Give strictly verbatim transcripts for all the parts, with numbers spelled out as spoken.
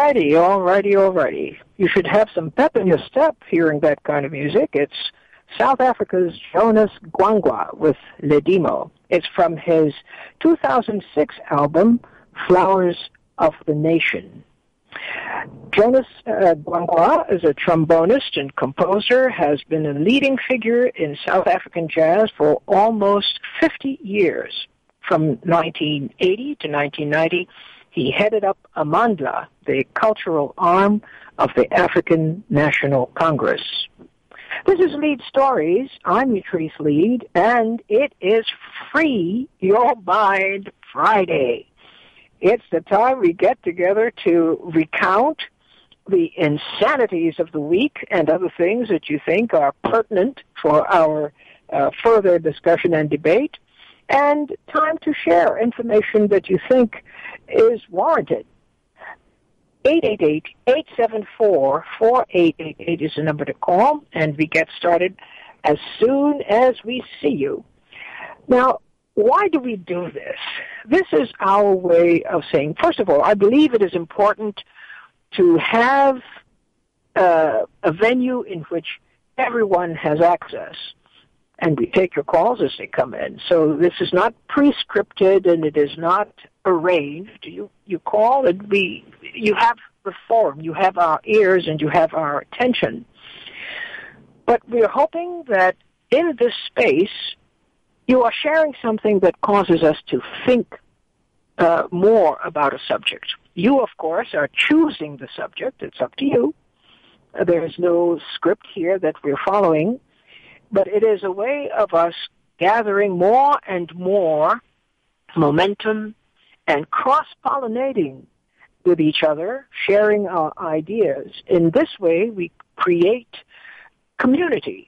righty, all righty, all righty. You should have some pep in your step hearing that kind of music. It's South Africa's Jonas Gwangwa with Ledimo. It's from his two thousand six album, Flowers of the Nation. Jonas uh, Gwangwa is a trombonist and composer, has been a leading figure in South African jazz for almost fifty years. From nineteen eighty to nineteen ninety, he headed up Amandla, the cultural arm of the African National Congress. This is Lead Stories. I'm Utrice Lead, and it is Free Your Mind Friday. It's the time we get together to recount the insanities of the week and other things that you think are pertinent for our uh, further discussion and debate, and time to share information that you think is warranted. eight eight eight, eight seven four, four eight eight eight is the number to call, and we get started as soon as we see you. Now, why do we do this? This is our way of saying, first of all, I believe it is important to have uh, a venue in which everyone has access, and we take your calls as they come in. So this is not pre-scripted, and it is not arranged. You you call, and we you have the forum, you have our ears, and you have our attention. But we are hoping that in this space, you are sharing something that causes us to think uh, more about a subject. You, of course, are choosing the subject. It's up to you. Uh, there is no script here that we're following, but it is a way of us gathering more and more momentum and cross-pollinating with each other, sharing our ideas. In this way, we create community,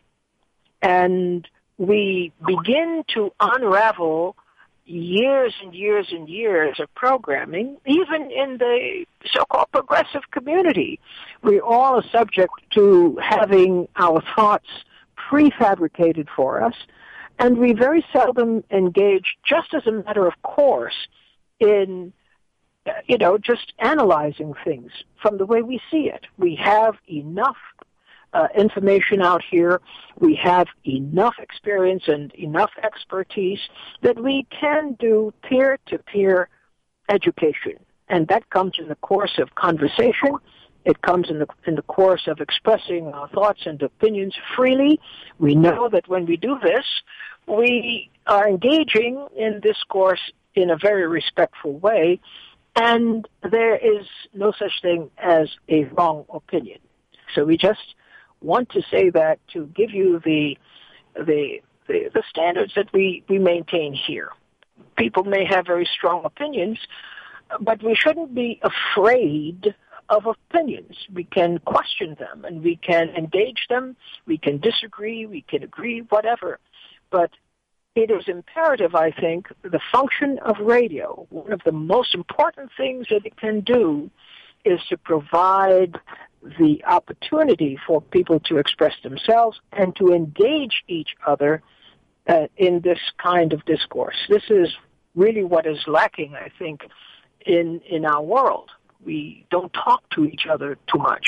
and we begin to unravel years and years and years of programming, even in the so-called progressive community. We're all subject to having our thoughts prefabricated for us, and we very seldom engage, just as a matter of course, in, you know, just analyzing things from the way we see it. We have enough Uh, information out here, we have enough experience and enough expertise that we can do peer-to-peer education. And that comes in the course of conversation. It comes in the, in the course of expressing our thoughts and opinions freely. We know that when we do this, we are engaging in discourse in a very respectful way, and there is no such thing as a wrong opinion. So we just want to say that to give you the the the, the standards that we, we maintain here. People may have very strong opinions, but we shouldn't be afraid of opinions. We can question them, and we can engage them. We can disagree. We can agree, whatever. But it is imperative, I think, the function of radio, one of the most important things that it can do is to provide the opportunity for people to express themselves and to engage each other uh, in this kind of discourse. This is really what is lacking, I think, in, in our world. We don't talk to each other too much.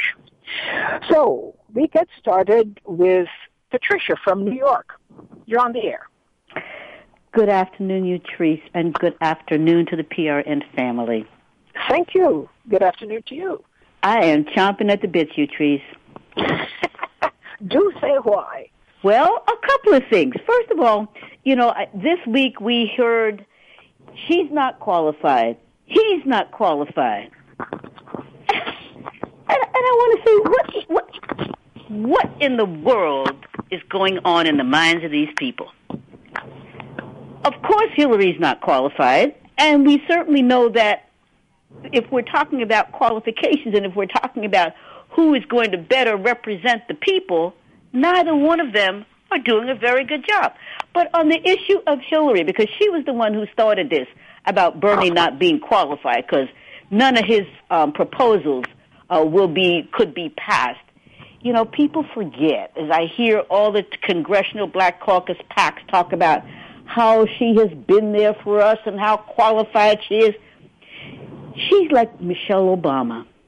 So we get started with Patricia from New York. You're on the air. Good afternoon, Utrice, and good afternoon to the P R N family. Thank you. Good afternoon to you. I am chomping at the bits, Utrice. Do say why. Well, a couple of things. First of all, you know, this week we heard she's not qualified. He's not qualified. And, and I want to say, what, what, what in the world is going on in the minds of these people? Of course Hillary's not qualified, and we certainly know that if we're talking about qualifications and if we're talking about who is going to better represent the people, neither one of them are doing a very good job. But on the issue of Hillary, because she was the one who started this about Bernie not being qualified because none of his um, proposals uh, will be could be passed. You know, people forget, as I hear all the Congressional Black Caucus PACs talk about how she has been there for us and how qualified she is. She's like Michelle Obama.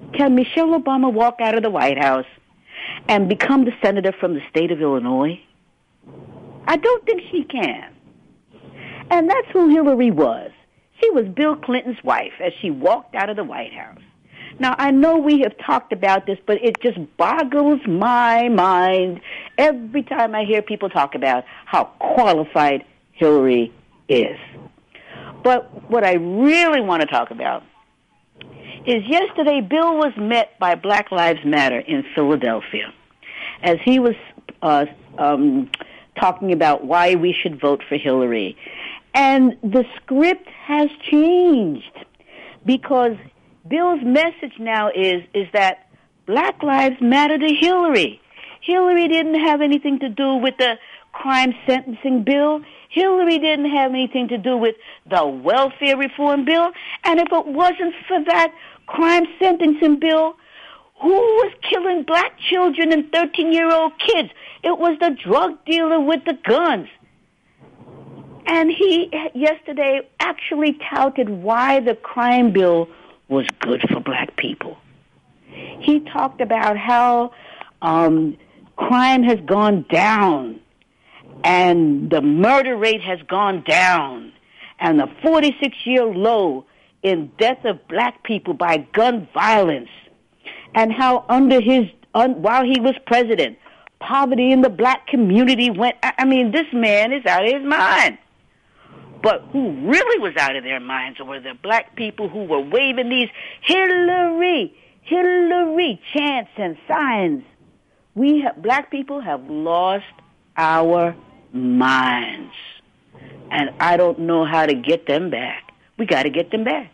Can Michelle Obama walk out of the White House and become the senator from the state of Illinois? I don't think she can. And that's who Hillary was. She was Bill Clinton's wife as she walked out of the White House. Now, I know we have talked about this, but it just boggles my mind every time I hear people talk about how qualified Hillary is. But what I really want to talk about is yesterday Bill was met by Black Lives Matter in Philadelphia as he was uh, um, talking about why we should vote for Hillary. And the script has changed because Bill's message now is is that Black Lives Matter to Hillary. Hillary didn't have anything to do with the crime sentencing bill. Hillary didn't have anything to do with the welfare reform bill. And if it wasn't for that crime sentencing bill, who was killing black children and thirteen-year-old kids? It was the drug dealer with the guns. And he yesterday actually touted why the crime bill was good for black people. He talked about how um, crime has gone down and the murder rate has gone down and the forty-six-year low in death of black people by gun violence, and how under his un, while he was president, poverty in the black community went. I mean, this man is out of his mind. But who really was out of their minds were the black people who were waving these Hillary, Hillary chants and signs. We have, black people have lost our minds. And I don't know how to get them back. We got to get them back.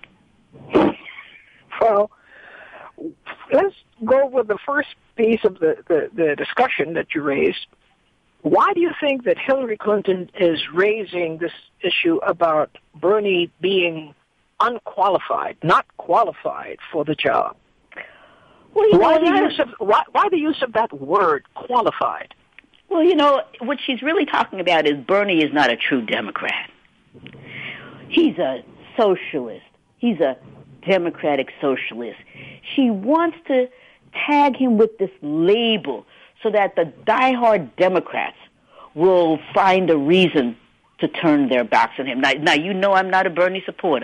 Well, let's go with the first piece of the, the, the discussion that you raised. Why do you think that Hillary Clinton is raising this issue about Bernie being unqualified, not qualified for the job? Well, you why, know, the use of, why, why the use of that word, qualified? Well, you know, what she's really talking about is Bernie is not a true Democrat. He's a socialist. He's a democratic socialist. She wants to tag him with this label so that the diehard Democrats will find a reason to turn their backs on him. Now, now, you know I'm not a Bernie supporter.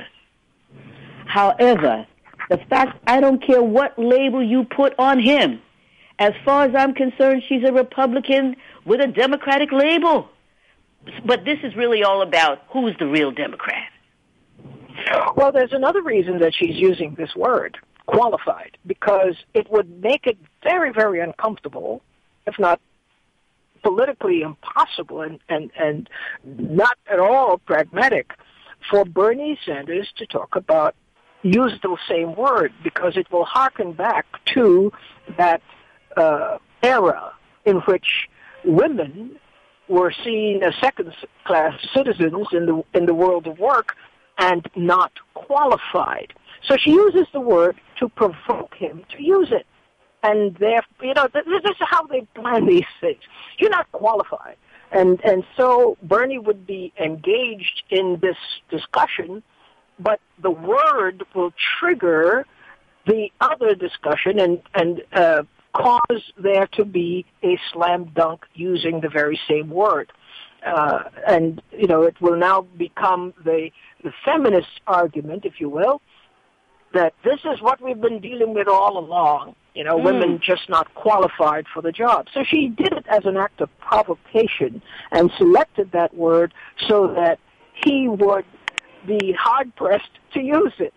However, the fact, I don't care what label you put on him. As far as I'm concerned, she's a Republican with a Democratic label. But this is really all about who's the real Democrat. Well, there's another reason that she's using this word, qualified, because it would make it very, very uncomfortable, if not politically impossible and, and, and not at all pragmatic, for Bernie Sanders to talk about, use the same word, because it will harken back to that uh, era in which women were seen as second-class citizens in the in the world of work and not qualified. So she uses the word to provoke him to use it. And therefore, you know, this is how they plan these things. You're not qualified. And and so Bernie would be engaged in this discussion, but the word will trigger the other discussion and, and uh, cause there to be a slam dunk using the very same word. Uh, and, you know, it will now become the, the feminist argument, if you will, that this is what we've been dealing with all along. You know, mm. women just not qualified for the job. So she did it as an act of provocation and selected that word so that he would be hard-pressed to use it.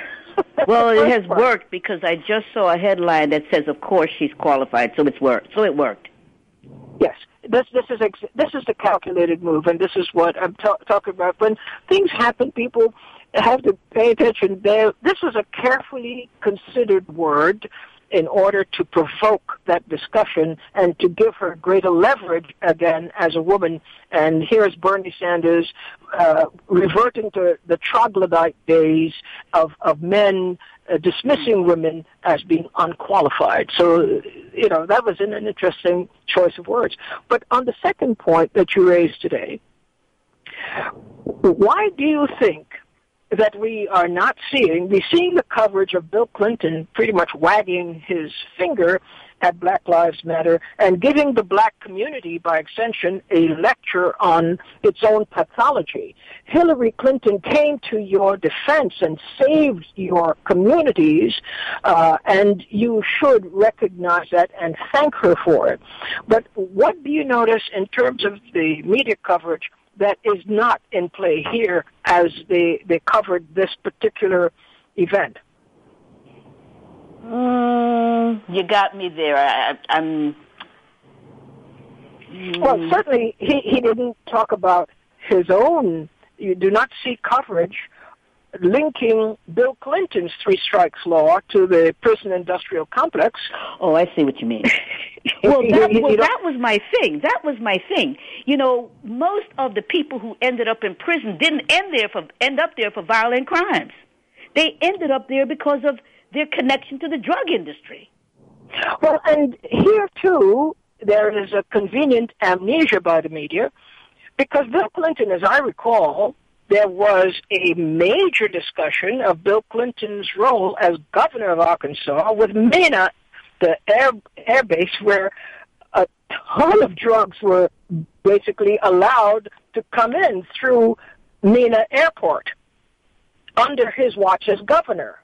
Well, it has part. worked because I just saw a headline that says, of course, she's qualified, so it's worked. So it worked. Yes. This this is ex- this is the calculated move, and this is what I'm ta- talking about. When things happen, people have to pay attention. They're, this is a carefully considered word in order to provoke that discussion and to give her greater leverage again as a woman. And here's Bernie Sanders uh, reverting to the troglodyte days of, of men uh, dismissing women as being unqualified. So, you know, that was an, an interesting choice of words. But on the second point that you raised today, why do you think that we are not seeing. We're seeing the coverage of Bill Clinton pretty much wagging his finger at Black Lives Matter and giving the black community, by extension, a lecture on its own pathology. Hillary Clinton came to your defense and saved your communities, uh, and you should recognize that and thank her for it. But what do you notice in terms of the media coverage that is not in play here as they, they covered this particular event? Mm, you got me there. I, I'm. Mm. Well, certainly he, he didn't talk about his own. You do not see coverage linking Bill Clinton's three strikes law to the prison industrial complex. Oh, I see what you mean. Well, that, well, that was my thing. That was my thing. You know, most of the people who ended up in prison didn't end there for end up there for violent crimes. They ended up there because of their connection to the drug industry. Well, and here, too, there is a convenient amnesia by the media, because Bill Clinton, as I recall, there was a major discussion of Bill Clinton's role as governor of Arkansas with Mena, the air, air base where a ton of drugs were basically allowed to come in through Mena Airport under his watch as governor.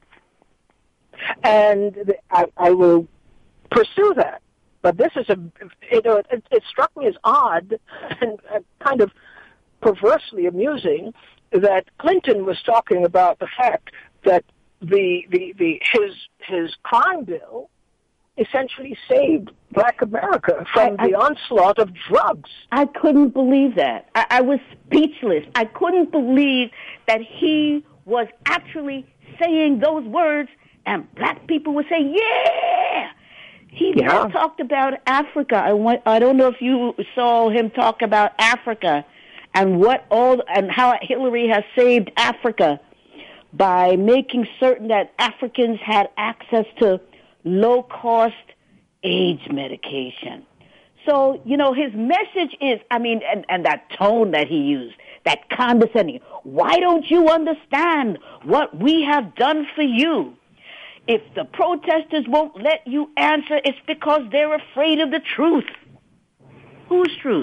And I, I will pursue that. But this is a, you know, it, it struck me as odd and kind of perversely amusing that Clinton was talking about the fact that the, the, the his his crime bill essentially saved Black America from I, the I, onslaught of drugs. I couldn't believe that. I, I was speechless. I couldn't believe that he was actually saying those words, and black people were saying, "Yeah." He yeah. talked about Africa. I want, I don't know if you saw him talk about Africa and what all and how Hillary has saved Africa by making certain that Africans had access to low-cost AIDS medication. So, you know, his message is, I mean, and, and that tone that he used, that condescending, why don't you understand what we have done for you? If the protesters won't let you answer, it's because they're afraid of the truth. Whose truth?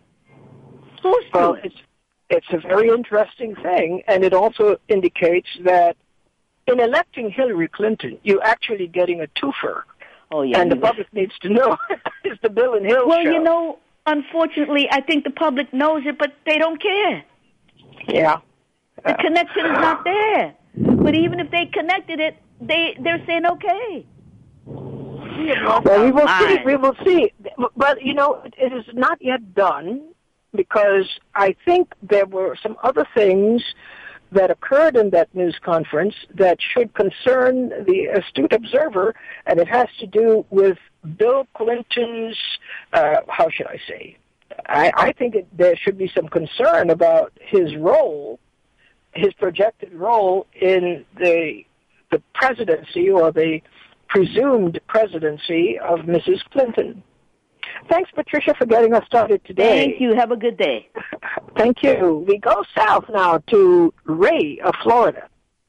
Whose well, truth? It's, it's a very interesting thing, and it also indicates that in electing Hillary Clinton, you're actually getting a twofer. Oh, yeah. And the public needs to know it's the Bill and Hill well, show. Well, you know, unfortunately, I think the public knows it, but they don't care. Yeah. The uh, connection is not there. But even if they connected it, they, they're saying, okay. We well, we will see. We will see. But, you know, it is not yet done because I think there were some other things that occurred in that news conference that should concern the astute observer, and it has to do with Bill Clinton's, uh, how should I say, I, I think it, there should be some concern about his role, his projected role in the the presidency or the presumed presidency of Missus Clinton. Thanks, Patricia, for getting us started today. Thank you. Have a good day. Thank you. We go south now to Ray of Florida.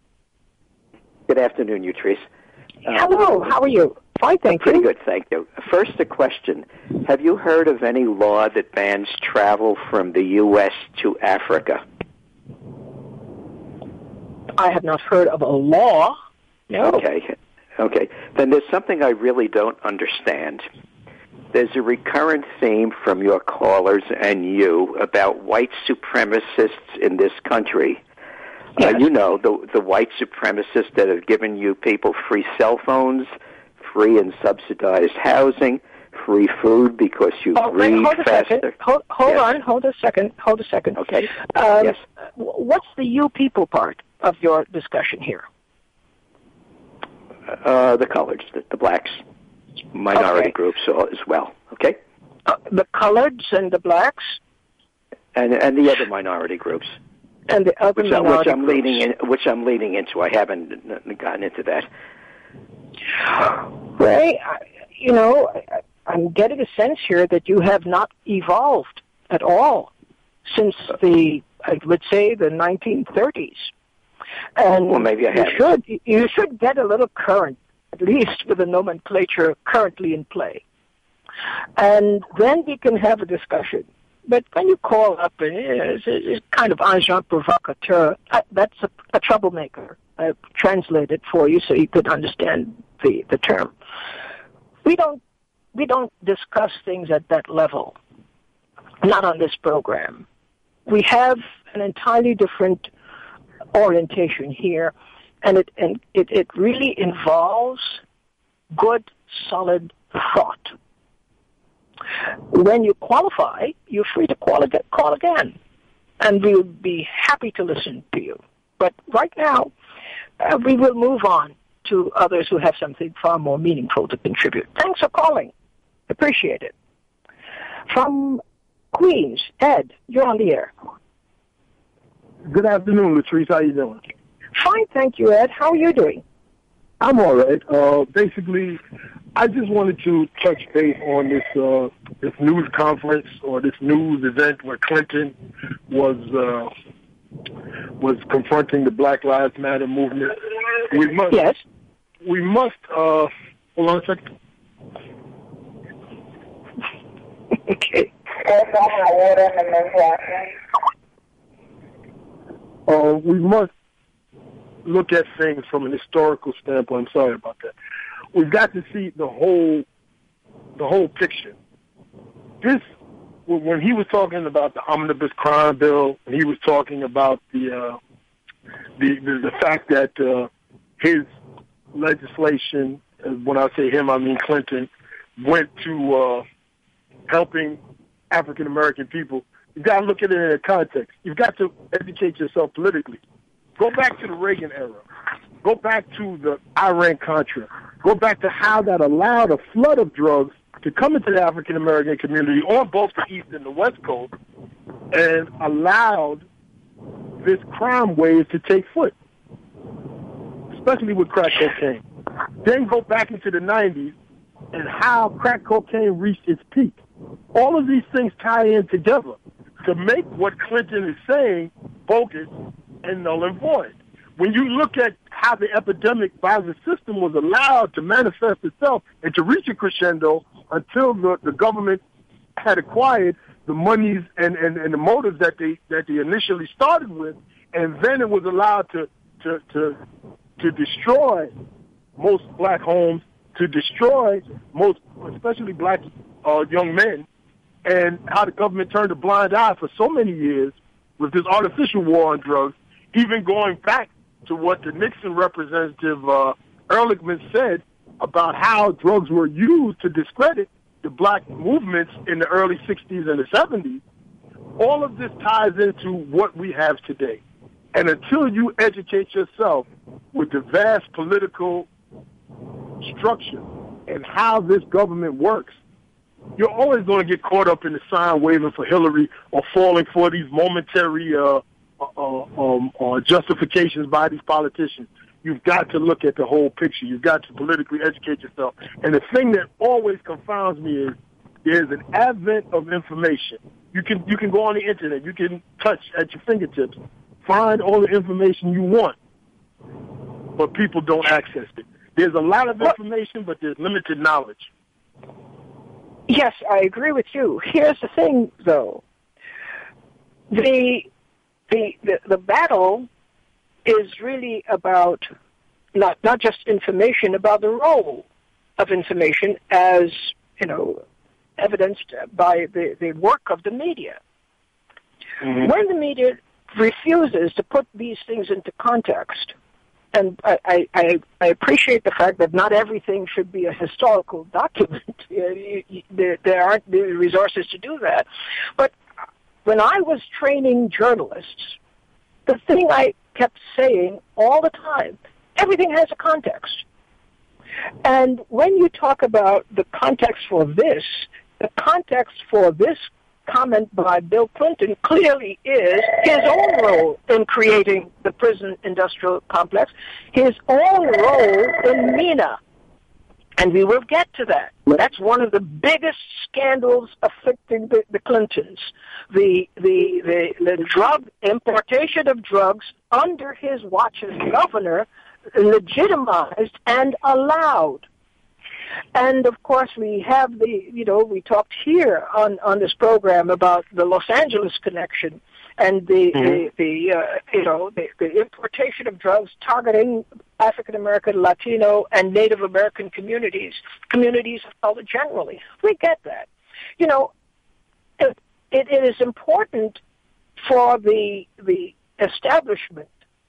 Good afternoon, Utrice. Uh, Hello. How are you? Fine, thank pretty you. Pretty good, thank you. First, a question. Have you heard of any law that bans travel from the U S to Africa? I have not heard of a law. No. Okay. Okay. Then there's something I really don't understand. There's a recurrent theme from your callers and you about white supremacists in this country. Yes. Uh, you know, the the white supremacists that have given you people free cell phones, free and subsidized housing, free food because you oh, breathe wait, hold a faster. Second. Hold, hold yes. on. Hold a second. Hold a second. Okay. Um, yes. What's the you people part of your discussion here? Uh, the coloreds, the, the blacks, minority okay. groups as well. Okay. Uh, the coloreds and the blacks, and and the other minority groups, and the other which, minority which I'm groups. leading in, which I'm leading into. I haven't gotten into that. Ray, I, you know, I, I'm getting a sense here that you have not evolved at all since the, I would say, the nineteen thirties. And well, maybe I you have. should you should get a little current, at least with the nomenclature currently in play, and then we can have a discussion. But when you call up and it's, it's kind of agent provocateur, that's a, a troublemaker. I translate it for you so you could understand the, the term. We don't we don't discuss things at that level. Not on this program. We have an entirely different orientation here, and it and it, it really involves good, solid thought. When you qualify, you're free to call, again, call again, and we'll be happy to listen to you. But right now, uh, we will move on to others who have something far more meaningful to contribute. Thanks for calling. Appreciate it. From Queens, Ed, you're on the air. Good afternoon, Latrice. How you doing? Fine, thank you, Ed. How are you doing? I'm all right. Uh, basically, I just wanted to touch base on this uh, this news conference or this news event where Clinton was uh, was confronting the Black Lives Matter movement. We must. Yes. We must. Uh, hold on a second. Okay. Uh, we must look at things from an historical standpoint. I'm sorry about that. We've got to see the whole, the whole picture. This, when he was talking about the omnibus crime bill, and he was talking about the, uh, the, the the fact that uh, his legislation, when I say him, I mean Clinton, went to uh, helping African American people. You've got to look at it in a context. You've got to educate yourself politically. Go back to the Reagan era. Go back to the Iran-Contra. Go back to how that allowed a flood of drugs to come into the African-American community on both the East and the West Coast and allowed this crime wave to take foot, especially with crack cocaine. Then go back into the nineties and how crack cocaine reached its peak. All of these things tie in together to make what Clinton is saying bogus and null and void. When you look at how the epidemic by the system was allowed to manifest itself and to reach a crescendo until the, the government had acquired the monies and, and, and the motives that they that they initially started with, and then it was allowed to to to, to destroy most black homes, to destroy most, especially black uh, young men, and how the government turned a blind eye for so many years with this artificial war on drugs, even going back to what the Nixon representative uh, Ehrlichman said about how drugs were used to discredit the black movements in the early sixties and the seventies. All of this ties into what we have today. And until you educate yourself with the vast political structure and how this government works, you're always going to get caught up in the sign waving for Hillary or falling for these momentary uh, uh, um, uh, justifications by these politicians. You've got to look at the whole picture. You've got to politically educate yourself. And the thing that always confounds me is there's an advent of information. You can you can go on the internet. You can touch at your fingertips, find all the information you want, but people don't access it. There's a lot of information, but there's limited knowledge. Yes, I agree with you. Here's the thing, though. The the the, the battle is really about not not just information, about the role of information as, you know, evidenced by the, the work of the media. Mm-hmm. When the media refuses to put these things into context, and I, I, I appreciate the fact that not everything should be a historical document. there, there aren't the resources to do that. But when I was training journalists, the thing I kept saying all the time, everything has a context. And when you talk about the context for this, the context for this comment by Bill Clinton clearly is his own role in creating the prison industrial complex, his own role in MENA. And we will get to that. That's one of the biggest scandals affecting the, the Clintons. The, the, the, the drug, importation of drugs under his watch as governor, legitimized and allowed. And of course we have the, you know, we talked here on, on this program about the Los Angeles connection and the, mm-hmm. the, the uh, you know, the, the importation of drugs targeting African American, Latino, and Native American communities, communities of color generally. We get that. You know, it, it, it is important for the the establishment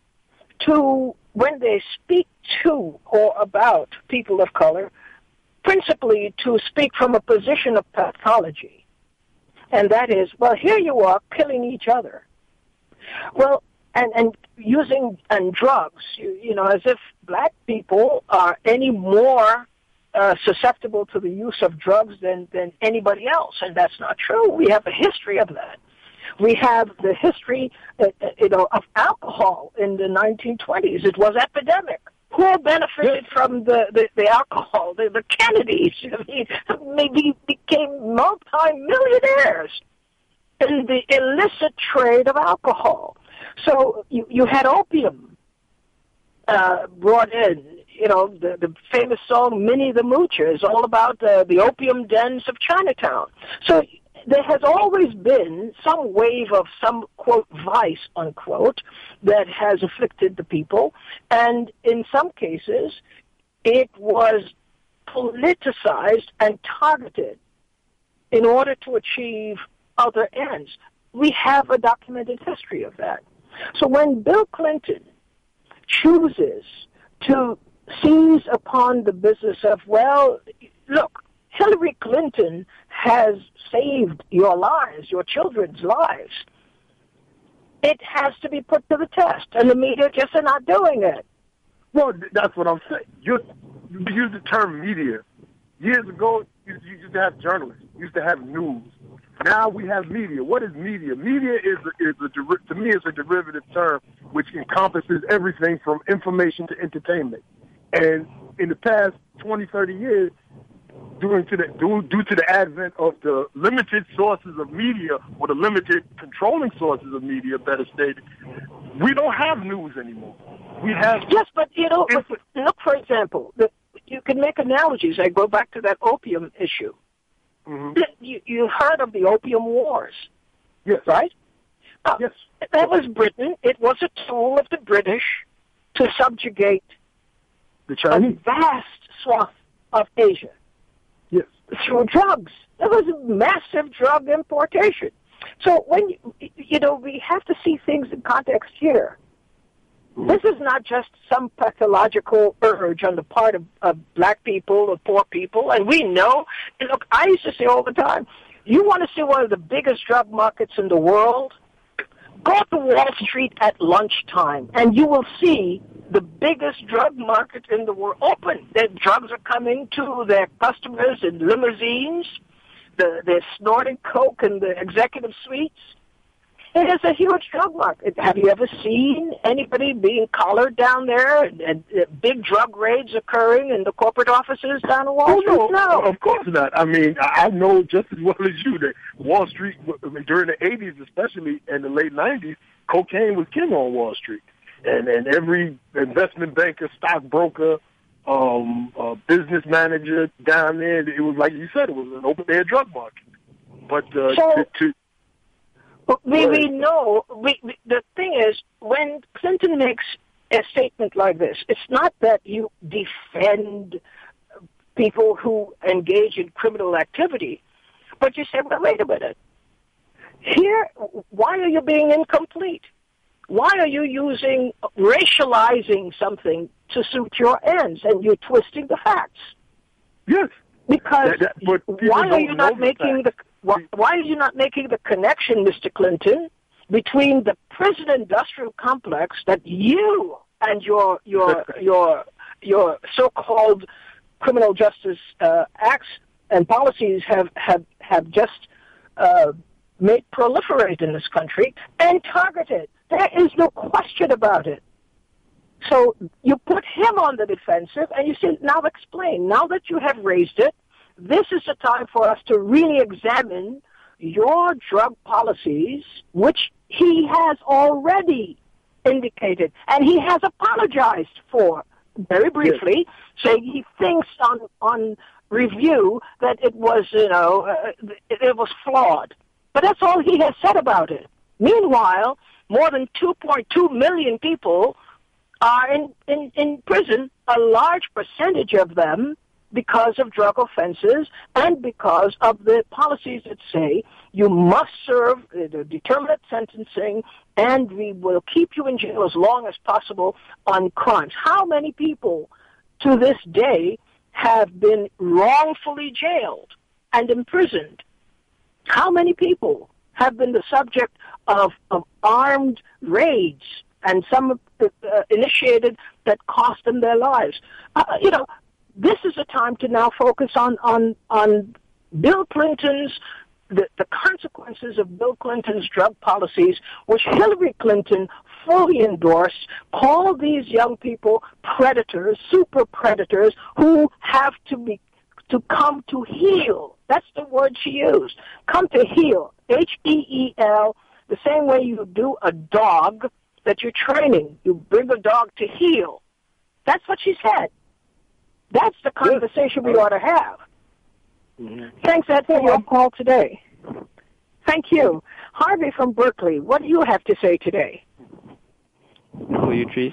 to, when they speak to or about people of color, principally to speak from a position of pathology. And that is, well, here you are killing each other. Well, and, and using and drugs, you, you know, as if black people are any more uh, susceptible to the use of drugs than, than anybody else. And that's not true. We have a history of that. We have the history, uh, you know, of alcohol in the nineteen twenties. It was epidemic. Who benefited from the, the, the alcohol? The, the Kennedys, I mean, maybe became multi-millionaires in the illicit trade of alcohol. So you, you had opium uh, brought in. You know, the, the famous song Minnie the Moocher is all about uh, the opium dens of Chinatown. So there has always been some wave of some, quote, vice, unquote, that has afflicted the people. And in some cases, it was politicized and targeted in order to achieve other ends. We have a documented history of that. So when Bill Clinton chooses to seize upon the business of, well, look, Hillary Clinton has saved your lives, your children's lives, it has to be put to the test, and the media just are not doing it. Well, that's what I'm saying. You, you use the term media. Years ago, you, you used to have journalists, you used to have news. Now we have media. What is media? Media is, a, is a, to me, is a derivative term which encompasses everything from information to entertainment. And in the past twenty, thirty years, due to the due, due to the advent of the limited sources of media, or the limited controlling sources of media, better stated, we don't have news anymore. We have yes, but you know, inf- look for example, the, you can make analogies. I go back to that opium issue. Mm-hmm. You, you heard of the Opium Wars, yes, right? Uh, yes, that was Britain. It was a tool of the British to subjugate the Chinese, a vast swath of Asia. Yes. Through drugs. There was massive drug importation. So when, you, you know, we have to see things in context here. Mm-hmm. This is not just some pathological urge on the part of, of black people or poor people. And we know, and look, I used to say all the time, you want to see one of the biggest drug markets in the world? Go to Wall Street at lunchtime, and you will see the biggest drug market in the world open. Their drugs are coming to their customers in limousines. The, they're snorting coke in the executive suites. It is a huge drug market. Have you ever seen anybody being collared down there and, and uh, big drug raids occurring in the corporate offices down in Wall oh, Street? No, no, of course not. I mean, I know just as well as you that Wall Street, during the eighties especially, and the late nineties, cocaine was king on Wall Street. And, and every investment banker, stockbroker, um, uh, business manager down there, it was like you said, it was an open-air drug market. But uh, so, to... to We we know we, we the thing is, when Clinton makes a statement like this, it's not that you defend people who engage in criminal activity, but you say, well, wait a minute. Here, why are you being incomplete? Why are you using racializing something to suit your ends, and you're twisting the facts? Yes. Because that, that, why are you not making the why, why are you not making the connection, Mister Clinton, between the prison industrial complex that you and your your your your so-called criminal justice uh, acts and policies have have have just uh, made proliferate in this country and targeted? There is no question about it. So you put him on the defensive, and you say, now explain. Now that you have raised it, this is the time for us to really examine your drug policies, which he has already indicated, and he has apologized for, very briefly, yes. saying he thinks on on review that it was, you know, uh, it, it was flawed. But that's all he has said about it. Meanwhile, more than two point two million people are in, in, in prison, a large percentage of them because of drug offenses and because of the policies that say you must serve the determinate sentencing and we will keep you in jail as long as possible on crimes. How many people to this day have been wrongfully jailed and imprisoned? How many people have been the subject of, of armed raids, and some uh, initiated that cost them their lives? Uh, you know, this is a time to now focus on, on, on Bill Clinton's, the, the consequences of Bill Clinton's drug policies, which Hillary Clinton fully endorsed, call these young people predators, super predators, who have to be, to come to heal. That's the word she used. Come to heal. H E E L, the same way you do a dog that you're training. You bring a dog to heel. That's what she said. That's the conversation we ought to have. Mm-hmm. Thanks, Ed, for your call today. Thank you. Harvey from Berkeley, what do you have to say today? Hello, Utrice.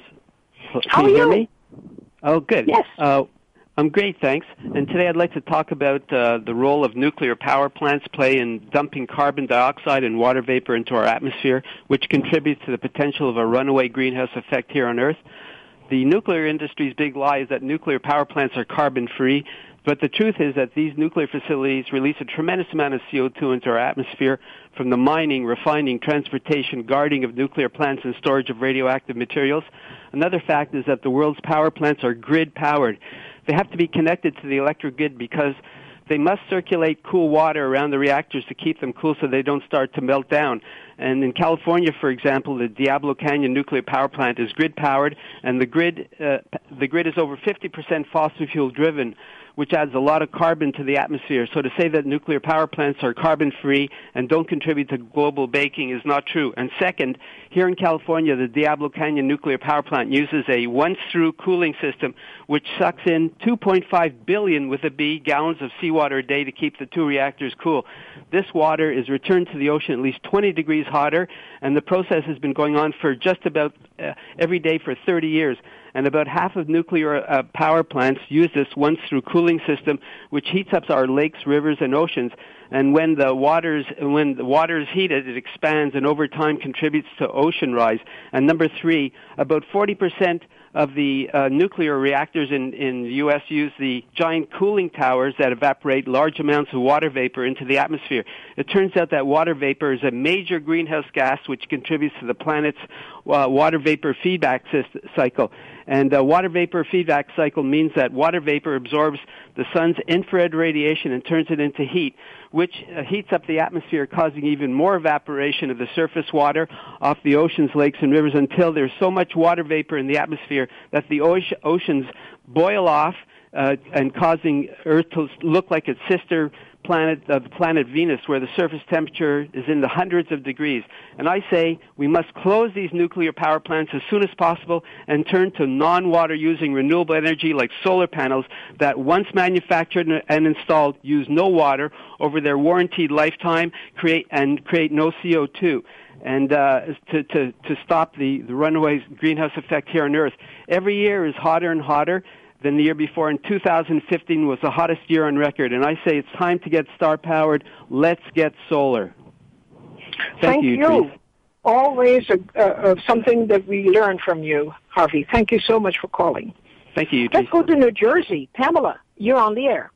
How Can are you hear you? me? Oh, good. Yes. Uh, I'm great, thanks. And today I'd like to talk about uh, the role of nuclear power plants play in dumping carbon dioxide and water vapor into our atmosphere, which contributes to the potential of a runaway greenhouse effect here on Earth. The nuclear industry's big lie is that nuclear power plants are carbon-free, but the truth is that these nuclear facilities release a tremendous amount of C O two into our atmosphere from the mining, refining, transportation, guarding of nuclear plants, and storage of radioactive materials. Another fact is that the world's power plants are grid-powered. They have to be connected to the electric grid because they must circulate cool water around the reactors to keep them cool so they don't start to melt down. And in California, for example, the Diablo Canyon nuclear power plant is grid-powered, and the grid uh, the grid is over fifty percent fossil fuel-driven, which adds a lot of carbon to the atmosphere. So to say that nuclear power plants are carbon-free and don't contribute to global baking is not true. And second, here in California, the Diablo Canyon nuclear power plant uses a once-through cooling system which sucks in two point five billion, with a B, gallons of seawater a day to keep the two reactors cool. This water is returned to the ocean at least twenty degrees hotter, and the process has been going on for just about uh, every day for thirty years. And about half of nuclear uh, power plants use this once-through cooling system, which heats up our lakes, rivers, and oceans. And when the waters when the water is heated, it expands, and over time contributes to ocean rise. And number three, about forty percent of the uh, nuclear reactors in, in the U S use the giant cooling towers that evaporate large amounts of water vapor into the atmosphere. It turns out that water vapor is a major greenhouse gas which contributes to the planet's uh, water vapor feedback syst- cycle. And uh, water vapor feedback cycle means that water vapor absorbs the sun's infrared radiation and turns it into heat, which uh, heats up the atmosphere, causing even more evaporation of the surface water off the oceans, lakes, and rivers until there's so much water vapor in the atmosphere that the oce- oceans boil off uh, and causing Earth to look like its sister planet, uh, the planet Venus, where the surface temperature is in the hundreds of degrees. And I say we must close these nuclear power plants as soon as possible and turn to non-water using renewable energy like solar panels that once manufactured and installed use no water over their warranted lifetime create and create no C O two. And uh, to, to, to stop the, the runaway greenhouse effect here on Earth. Every year is hotter and hotter than the year before, and two thousand fifteen was the hottest year on record. And I say it's time to get star-powered. Let's get solar. Thank, Thank you, you. Utrice. Always a, uh, something that we learn from you, Harvey. Thank you so much for calling. Thank you, Utrice. Let's go to New Jersey. Pamela, you're on the air.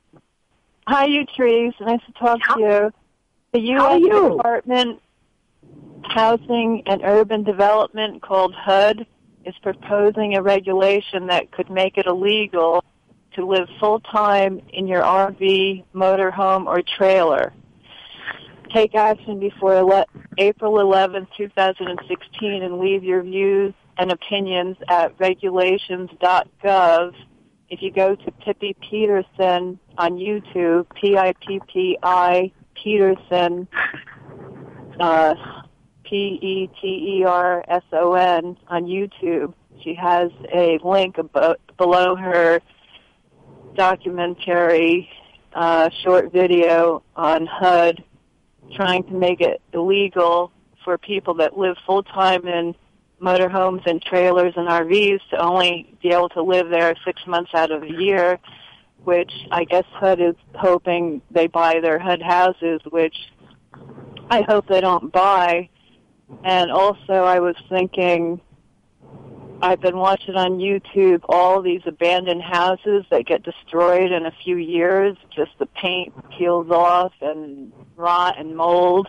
Hi, Utrice. Nice to talk How, to you. The U How are S you? Department Housing and Urban Development, called H U D, is proposing a regulation that could make it illegal to live full-time in your R V, motorhome, or trailer. Take action before ele- April eleventh, twenty sixteen, and leave your views and opinions at regulations dot gov. If you go to Pippi Peterson on YouTube, P I P P I Peterson, uh, P E T E R S O N on YouTube, she has a link above, below her documentary uh, short video on H U D trying to make it illegal for people that live full-time in motorhomes and trailers and R Vs to only be able to live there six months out of the year, which I guess H U D is hoping they buy their H U D houses, which I hope they don't buy. And also I was thinking, I've been watching on YouTube all these abandoned houses that get destroyed in a few years. Just the paint peels off and rot and mold.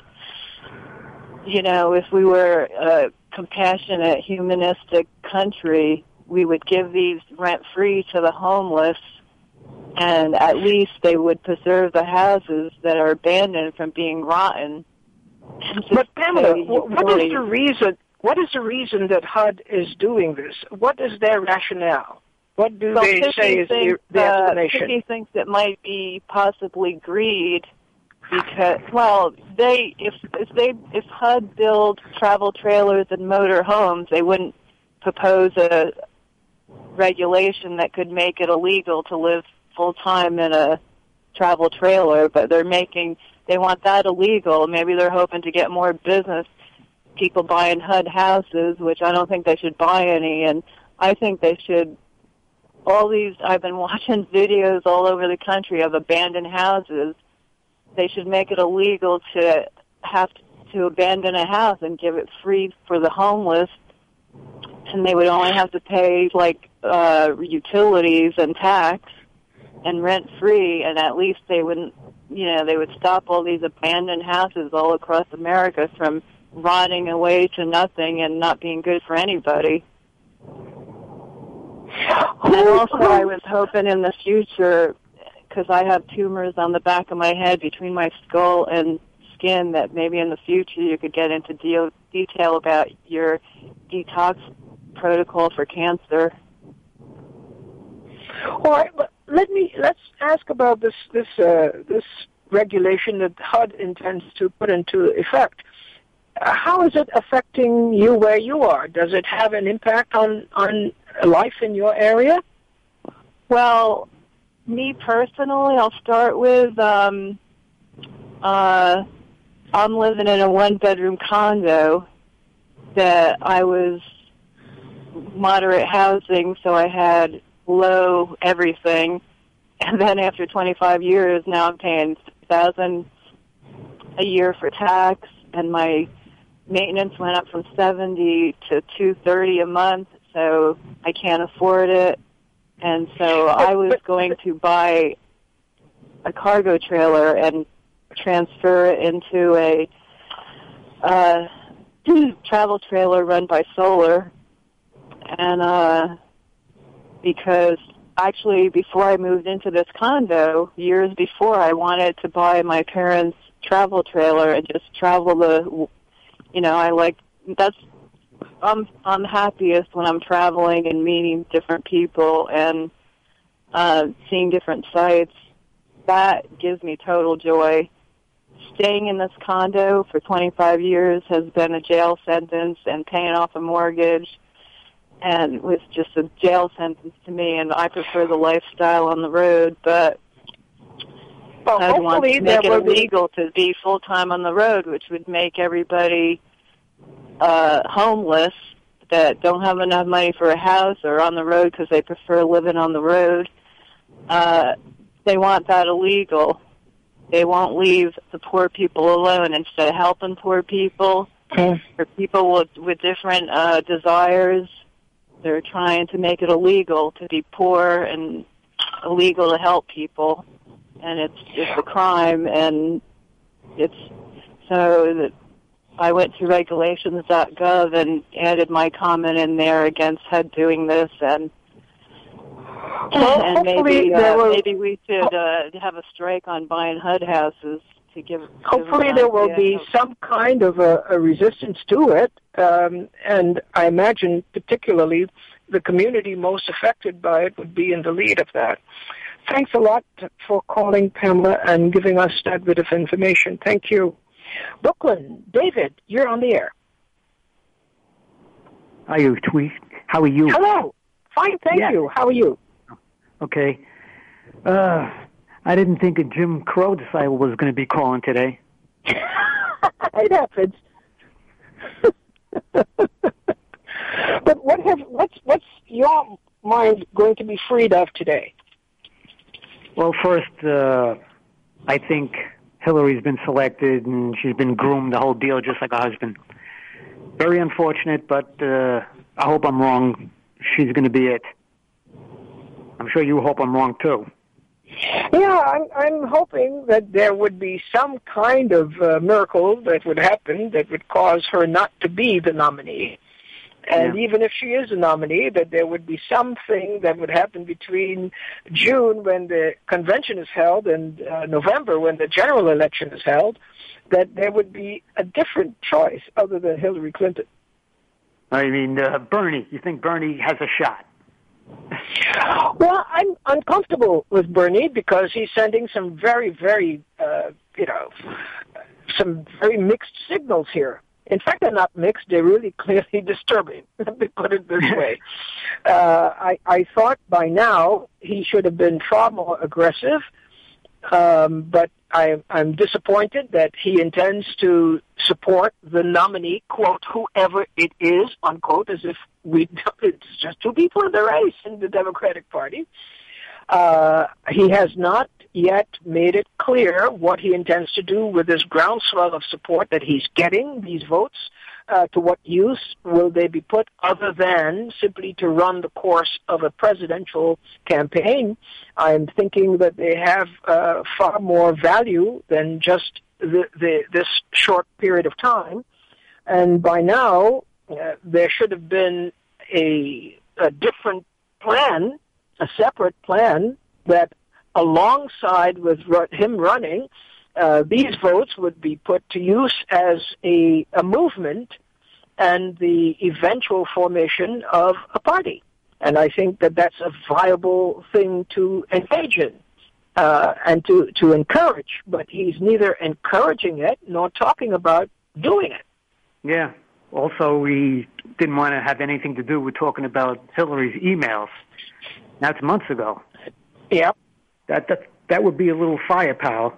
You know, if we were a compassionate, humanistic country, we would give these rent-free to the homeless, and at least they would preserve the houses that are abandoned from being rotten. But Pamela, what is the reason? What is the reason that H U D is doing this? What is their rationale? What do well, they Pippi say is thinks, the, the uh, explanation? Pippi thinks it might be possibly greed, because well, they if if they if H U D build travel trailers and motor homes, they wouldn't propose a regulation that could make it illegal to live full time in a travel trailer. But they're making they want that illegal. Maybe they're hoping to get more business people buying H U D houses, which I don't think they should buy any. And I think they should. All these I've been watching videos all over the country of abandoned houses. They should make it illegal to have to abandon a house and give it free for the homeless, and they would only have to pay like uh, utilities and tax and rent free, and at least they wouldn't, you know, they would stop all these abandoned houses all across America from rotting away to nothing and not being good for anybody. And also, I was hoping in the future, because I have tumors on the back of my head between my skull and skin, that maybe in the future you could get into de- detail about your detox protocol for cancer. All right, but let me let's ask about this this uh, this regulation that H U D intends to put into effect. Uh, how is it affecting you where you are? Does it have an impact on on life in your area? Well, me personally, I'll start with, um, uh, I'm living in a one-bedroom condo that I was moderate housing, so I had low everything. And then after twenty-five years, now I'm paying six thousand dollars a year for tax, and my maintenance went up from seventy to two thirty a month, so I can't afford it. And so I was going to buy a cargo trailer and transfer it into a uh, travel trailer run by solar. And uh, because actually before I moved into this condo, years before, I wanted to buy my parents' travel trailer and just travel the, you know, I like, that's, I'm I'm happiest when I'm traveling and meeting different people and uh, seeing different sites. That gives me total joy. Staying in this condo for twenty-five years has been a jail sentence, and paying off a mortgage, and it was just a jail sentence to me. And I prefer the lifestyle on the road, but well, I'd want to make it illegal be... to be full time on the road, which would make everybody Uh, homeless that don't have enough money for a house or on the road because they prefer living on the road. Uh, they want that illegal. They won't leave the poor people alone. Instead of helping poor people mm. or people with, with different uh, desires, they're trying to make it illegal to be poor and illegal to help people. And it's it's a crime, and it's so that I went to regulations dot gov and added my comment in there against H U D doing this, and well, and maybe uh, will... maybe we should uh, have a strike on buying H U D houses to give. Hopefully give there will be of, some kind of a, a resistance to it, um, and I imagine particularly the community most affected by it would be in the lead of that. Thanks a lot for calling, Pamela, and giving us that bit of information. Thank you. Brooklyn, David, you're on the air. How are you, Tweet? How are you? Hello. Fine, thank yeah. you. How are you? Okay. Uh, I didn't think a Jim Crow disciple was going to be calling today. It happens. But what have what's what's your mind going to be freed of today? Well, first, uh, I think Hillary's been selected and she's been groomed, the whole deal, just like a husband. Very unfortunate, but uh, I hope I'm wrong. She's going to be it. I'm sure you hope I'm wrong, too. Yeah, I'm, I'm hoping that there would be some kind of uh, miracle that would happen that would cause her not to be the nominee. And yeah. even if she is a nominee, that there would be something that would happen between June when the convention is held and uh, November when the general election is held, that there would be a different choice other than Hillary Clinton. I mean, uh, Bernie, you think Bernie has a shot? Well, I'm uncomfortable with Bernie because he's sending some very, very, uh, you know, some very mixed signals here. In fact, they're not mixed. They're really clearly disturbing. Let me put it this way. Uh, I, I thought by now he should have been far more aggressive, um, but I, I'm disappointed that he intends to support the nominee, quote, whoever it is, unquote, as if we it's just two people in the race in the Democratic Party. Uh, he has not yet made it clear what he intends to do with this groundswell of support that he's getting, these votes. Uh, to what use will they be put other than simply to run the course of a presidential campaign? I'm thinking that they have uh, far more value than just the, the, this short period of time. And by now, uh, there should have been a, a different plan, a separate plan that alongside with him running, uh, these votes would be put to use as a, a movement and the eventual formation of a party. And I think that that's a viable thing to engage in uh, and to, to encourage. But he's neither encouraging it nor talking about doing it. Yeah. Also, he didn't want to have anything to do with talking about Hillary's emails. That's months ago. Yep. That that that would be a little firepower.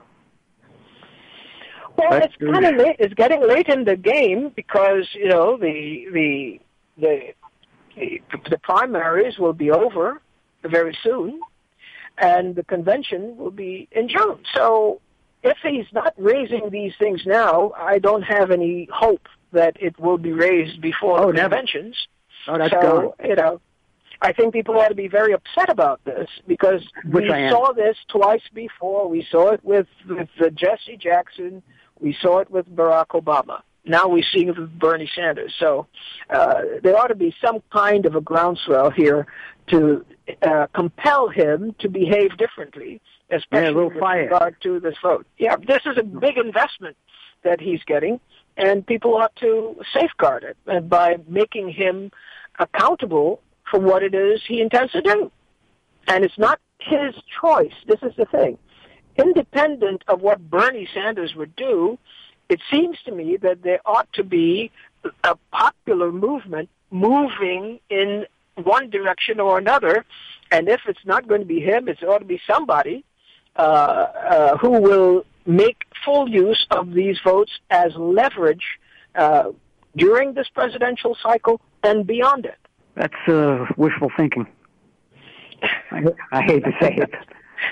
Well, That's it's kind of late. It's getting late in the game because you know the the the the, the primaries will be over very soon, and the convention will be in June. So, if he's not raising these things now, I don't have any hope that it will be raised before oh, the conventions. Never. Oh, that's so gone. you know. I think people ought to be very upset about this because Which we saw this twice before. We saw it with, with uh, Jesse Jackson. We saw it with Barack Obama. Now we're seeing it with Bernie Sanders. So uh, there ought to be some kind of a groundswell here to uh, compel him to behave differently, especially yeah, with regard to this vote. Yeah, this is a big investment that he's getting, and people ought to safeguard it and by making him accountable for what it is he intends to do. And it's not his choice. This is the thing. Independent of what Bernie Sanders would do, it seems to me that there ought to be a popular movement moving in one direction or another. And if it's not going to be him, it ought to be somebody uh, uh, who will make full use of these votes as leverage uh, during this presidential cycle and beyond it. That's uh, wishful thinking. I, I hate to say it.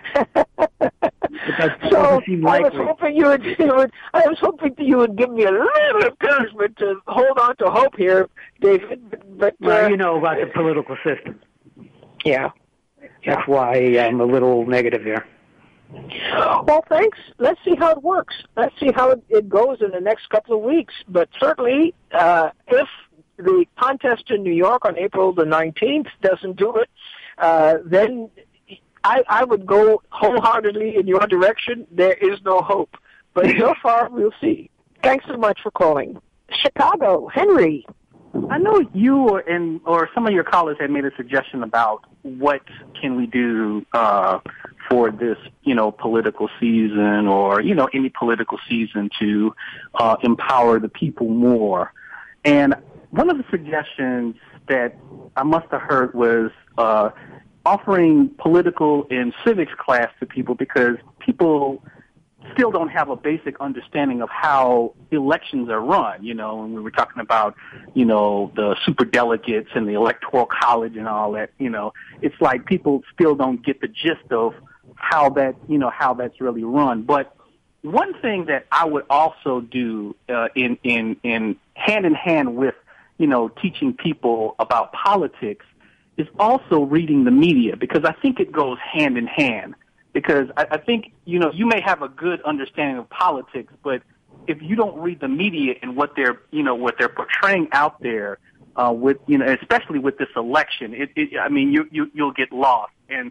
So I was hoping you would, you would. I was hoping that you would give me a little encouragement to hold on to hope here, David. But, but well, uh, you know about the political system. Yeah, that's yeah. why I'm a little negative here. Well, thanks. Let's see how it works. Let's see how it, it goes in the next couple of weeks. But certainly, uh, if the contest in New York on April the nineteenth doesn't do it, uh, then I, I would go wholeheartedly in your direction. There is no hope. But so far, we'll see. Thanks so much for calling. Chicago, Henry. I know you or, and, or some of your callers had made a suggestion about what can we do uh, for this, you know, political season or, you know, any political season to uh, empower the people more. And one of the suggestions that I must have heard was uh, offering political and civics class to people because people still don't have a basic understanding of how elections are run, you know, and we were talking about, you know, the superdelegates and the electoral college and all that, you know, it's like people still don't get the gist of how that, you know, how that's really run. But one thing that I would also do uh, in, in, in hand in hand with, you know, teaching people about politics is also reading the media because I think it goes hand in hand. Because I, I think, you know, you may have a good understanding of politics, but if you don't read the media and what they're, you know, what they're portraying out there, uh, with, you know, especially with this election, it, it I mean, you, you, you'll get lost. And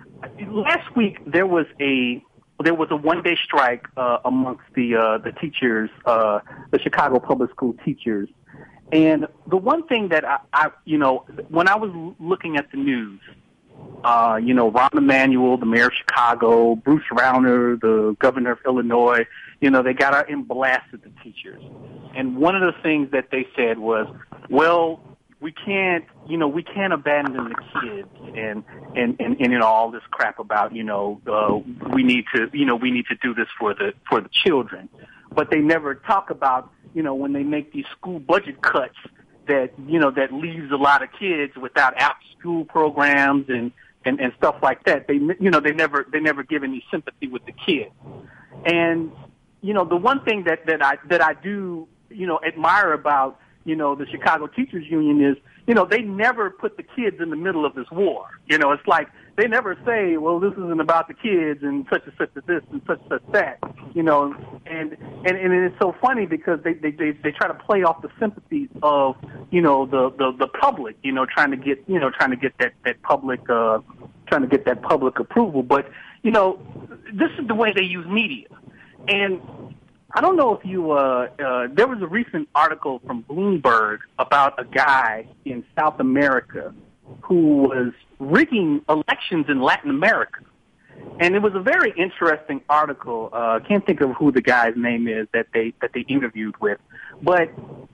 last week there was a, there was a one-day strike, uh, amongst the, uh, the teachers, uh, the Chicago public school teachers. And the one thing that I, I, you know, when I was looking at the news, Uh, you know, Rahm Emanuel, the mayor of Chicago, Bruce Rauner, the governor of Illinois, you know, they got out and blasted the teachers. And one of the things that they said was, well, we can't, you know, we can't abandon the kids and, and, and, and you know, all this crap about, you know, uh, we need to, you know, we need to do this for the, for the children. But they never talk about, you know, when they make these school budget cuts, that, you know, that leaves a lot of kids without after-school programs and, and, and stuff like that. They, you know, they never, they never give any sympathy with the kids. And, you know, the one thing that, that I, that I do, you know, admire about, you know, the Chicago Teachers Union is, you know, they never put the kids in the middle of this war. You know, it's like they never say, well, this isn't about the kids and such and such as this and such and such that, you know, and, and, and it's so funny because they, they, they, they try to play off the sympathies of, you know, the, the, the public, you know, trying to get, you know, trying to get that, that public, uh, trying to get that public approval. But, you know, this is the way they use media. And I don't know if you, uh, uh, there was a recent article from Bloomberg about a guy in South America who was rigging elections in Latin America. And it was a very interesting article. Uh, I can't think of who the guy's name is that they, that they interviewed with. But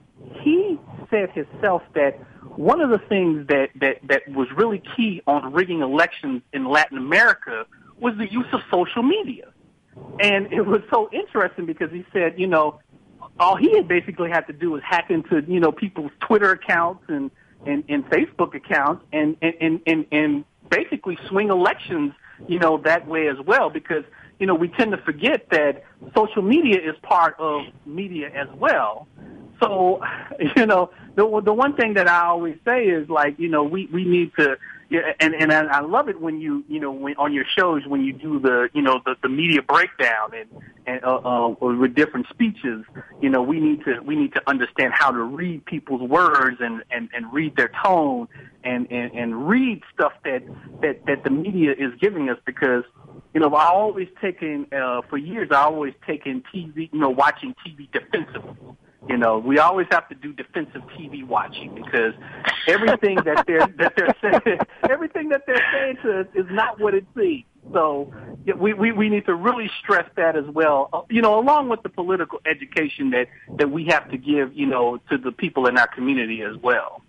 he said himself that one of the things that, that, that was really key on rigging elections in Latin America was the use of social media. And it was so interesting because he said, you know, all he had basically had to do was hack into, you know, people's Twitter accounts and, and, and Facebook accounts and, and, and, and basically swing elections, you know, that way as well because, you know, we tend to forget that social media is part of media as well. So, you know, the, the one thing that I always say is like, you know, we, we need to, yeah, and, and I love it when you, you know, when, on your shows, when you do the, you know, the, the media breakdown and, and, uh, uh, with different speeches, you know, we need to, we need to understand how to read people's words and, and, and read their tone and, and, and read stuff that, that, that the media is giving us because, you know, I always taken, uh, for years, I always taken T V, you know, watching T V defensively. You know, we always have to do defensive T V watching because everything that they're that they're saying, everything that they're saying to us is not what it seems. So yeah, we, we we need to really stress that as well. Uh, you know, along with the political education that that we have to give, you know, to the people in our community as well.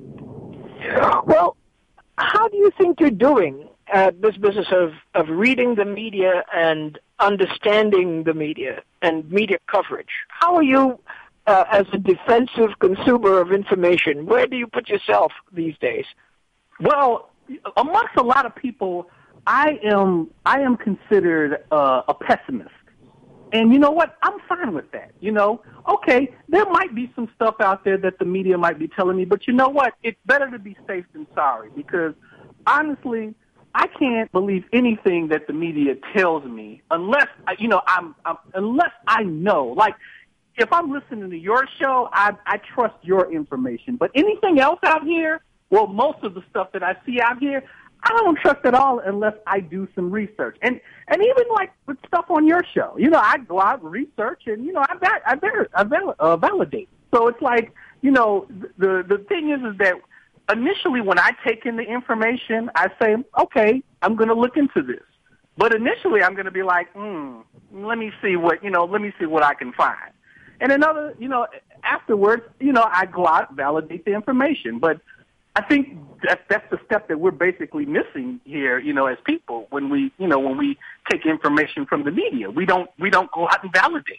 Well, how do you think you're doing at this business of of reading the media and understanding the media and media coverage? How are you? Uh, as a defensive consumer of information, where do you put yourself these days? Well, amongst a lot of people, I am I am considered uh, a pessimist. And you know what? I'm fine with that. You know, okay, there might be some stuff out there that the media might be telling me, but you know what? It's better to be safe than sorry because, honestly, I can't believe anything that the media tells me unless, you know, I'm, I'm unless I know. Like, if I'm listening to your show, I, I trust your information. But anything else out here, well, most of the stuff that I see out here, I don't trust at all unless I do some research. And and even like with stuff on your show, you know, I go out and research, and you know, I val- I, ver- I val- uh, validate. So it's like, you know, the the thing is is that initially when I take in the information, I say, okay, I'm going to look into this. But initially, I'm going to be like, hmm, let me see what you know, let me see what I can find. And another, you know, afterwards, you know, I go out, validate the information. But I think that's, that's the step that we're basically missing here, you know, as people when we, you know, when we take information from the media, we don't, we don't go out and validate.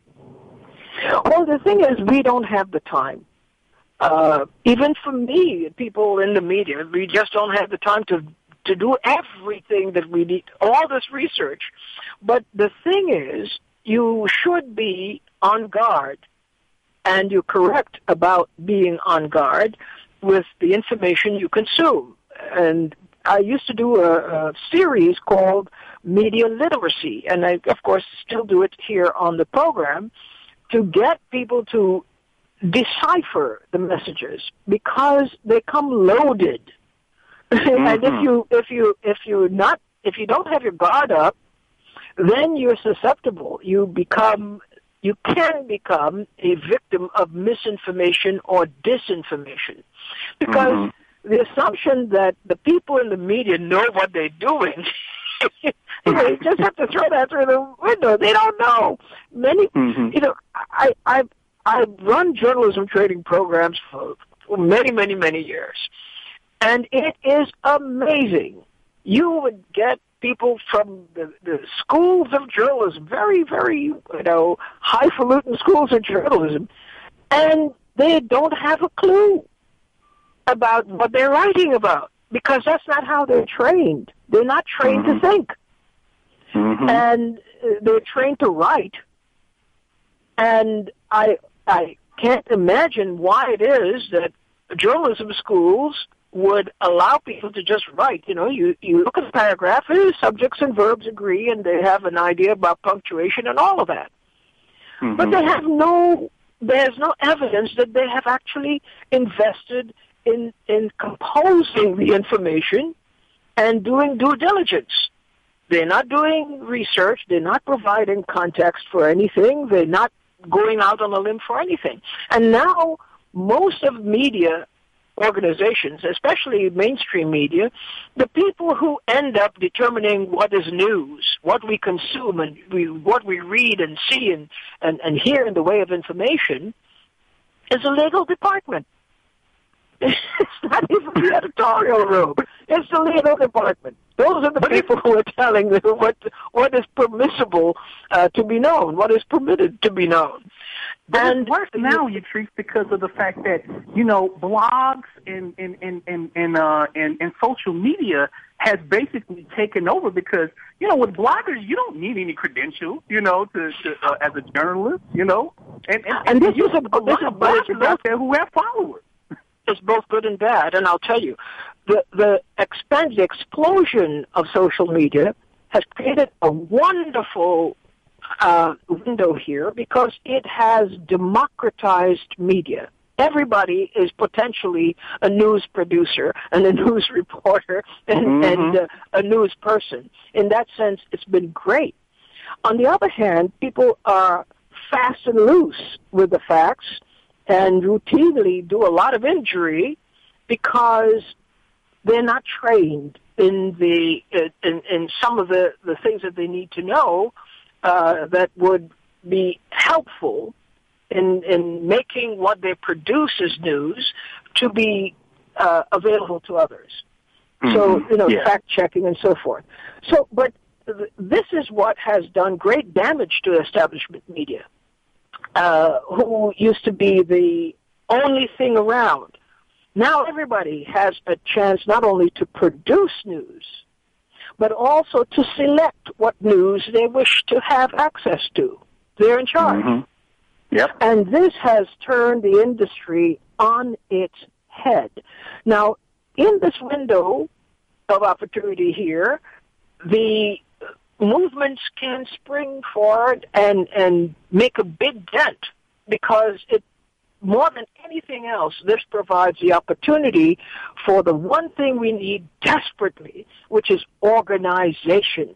Well, the thing is, we don't have the time. Uh, even for me, people in the media, we just don't have the time to to do everything that we need, all this research. But the thing is, you should be on guard, and you're correct about being on guard with the information you consume. And I used to do a, a series called Media Literacy, and I, of course, still do it here on the program, to get people to decipher the messages, because they come loaded. Mm-hmm. And if you if you if you not if you don't have your guard up, then you're susceptible. You become you can become a victim of misinformation or disinformation, because mm-hmm. the assumption that the people in the media know what they're doing, you know, you just have to throw that through the window. They don't know. Many, mm-hmm. you know, I I I've run journalism training programs for, for many many many years. And it is amazing. You would get people from the, the schools of journalism, very, very, you know, highfalutin schools of journalism, and they don't have a clue about what they're writing about, because that's not how they're trained. They're not trained mm-hmm. to think. Mm-hmm. And they're trained to write. And I I can't imagine why it is that journalism schools would allow people to just write. You know, you, you look at the paragraph, eh, subjects and verbs agree, and they have an idea about punctuation and all of that. Mm-hmm. But they have no, there's no evidence that they have actually invested in, in composing the information and doing due diligence. They're not doing research. They're not providing context for anything. They're not going out on a limb for anything. And now most of media organizations, especially mainstream media, the people who end up determining what is news, what we consume, and we, what we read and see and, and, and hear in the way of information, is a legal department. It's not even the editorial room. It's the legal department. Those are the people who are telling them what what is permissible uh, to be known, what is permitted to be known. But and it's worse now, Yatrice, because of the fact that, you know, blogs and and and and and, uh, and, and social media has basically taken over, because, you know, with bloggers, you don't need any credentials, you know, to, to uh, as a journalist, you know, and and, and this you, is a, a this lot is of bloggers out there who have followers. It's both good and bad, and I'll tell you, the the expand the explosion of social media has created a wonderful uh, window here, because it has democratized media. Everybody is potentially a news producer and a news reporter and, mm-hmm. and uh, a news person. In that sense, it's been great. On the other hand, people are fast and loose with the facts and routinely do a lot of injury because they're not trained in the in, in some of the, the things that they need to know uh, that would be helpful in in making what they produce as news to be uh, available to others. Mm-hmm. So, you know, yeah. fact checking and so forth. So, but th- this is what has done great damage to establishment media. Uh, who used to be the only thing around. Now everybody has a chance not only to produce news, but also to select what news they wish to have access to. They're in charge. Mm-hmm. Yep. And this has turned the industry on its head. Now, in this window of opportunity here, the movements can spring forward and, and make a big dent, because it more than anything else, this provides the opportunity for the one thing we need desperately, which is organization.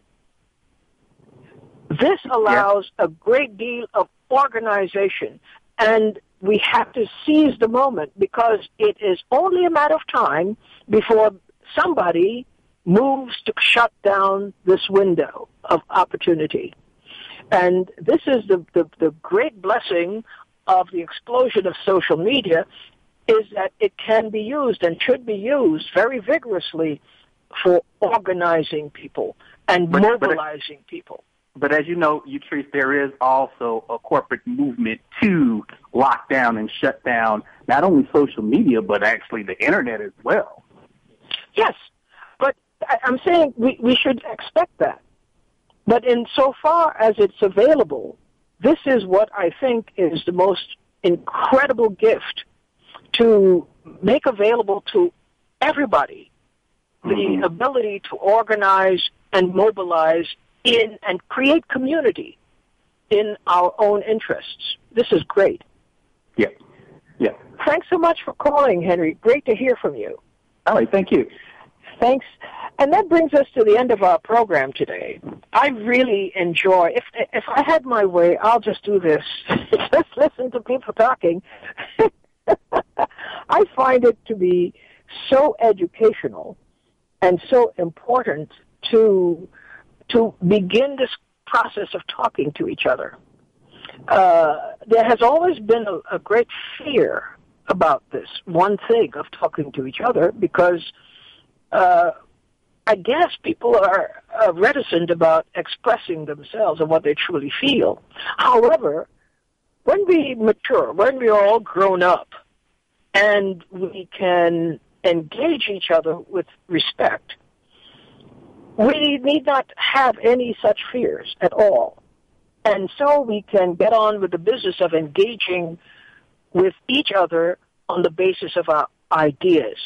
This allows yeah. a great deal of organization, and we have to seize the moment because it is only a matter of time before somebody moves to shut down this window of opportunity. And this is the, the, the great blessing of the explosion of social media, is that it can be used and should be used very vigorously for organizing people and but, mobilizing but, people. But as you know, Utrice, there is also a corporate movement to lock down and shut down not only social media, but actually the internet as well. Yes, but I'm saying we, we should expect that. But insofar as it's available, this is what I think is the most incredible gift to make available to everybody, the mm-hmm. ability to organize and mobilize in and create community in our own interests. This is great. Yeah. Yeah. Thanks so much for calling, Henry. Great to hear from you. All right. Thank you. Thanks. And that brings us to the end of our program today. I really enjoy, if if I had my way, I'll just do this. Just listen to people talking. I find it to be so educational and so important to to begin this process of talking to each other. Uh, there has always been a, a great fear about this one thing of talking to each other because uh, I guess people are uh, reticent about expressing themselves and what they truly feel. However, when we mature, when we are all grown up, and we can engage each other with respect, we need not have any such fears at all. And so we can get on with the business of engaging with each other on the basis of our ideas.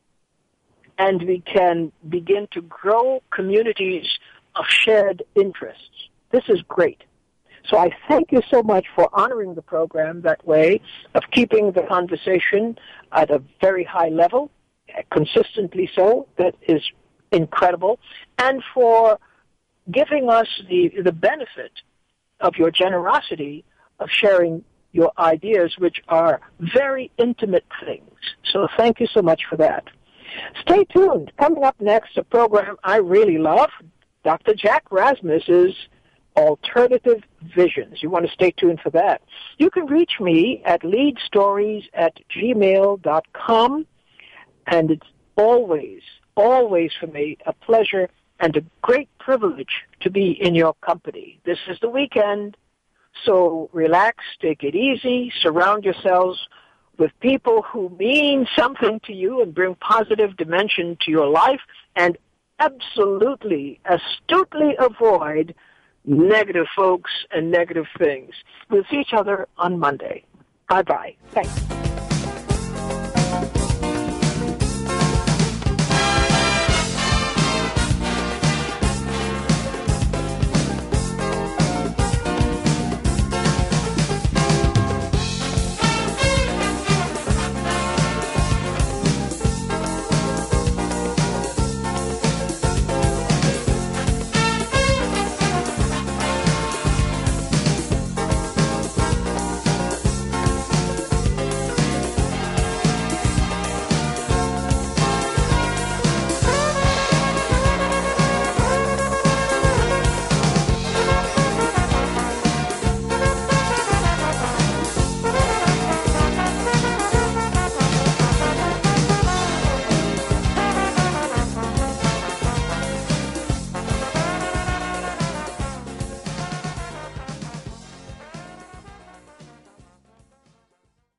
And we can begin to grow communities of shared interests. This is great. So I thank you so much for honoring the program that way, of keeping the conversation at a very high level, consistently so. That is incredible. And for giving us the, the benefit of your generosity of sharing your ideas, which are very intimate things. So thank you so much for that. Stay tuned. Coming up next, a program I really love, Doctor Jack Rasmus's Alternative Visions. You want to stay tuned for that. You can reach me at leadstories at gmail dot com, and it's always, always for me a pleasure and a great privilege to be in your company. This is the weekend, so relax, take it easy, surround yourselves with people who mean something to you and bring positive dimension to your life, and absolutely, astutely avoid negative folks and negative things. We'll see each other on Monday. Bye-bye. Thanks.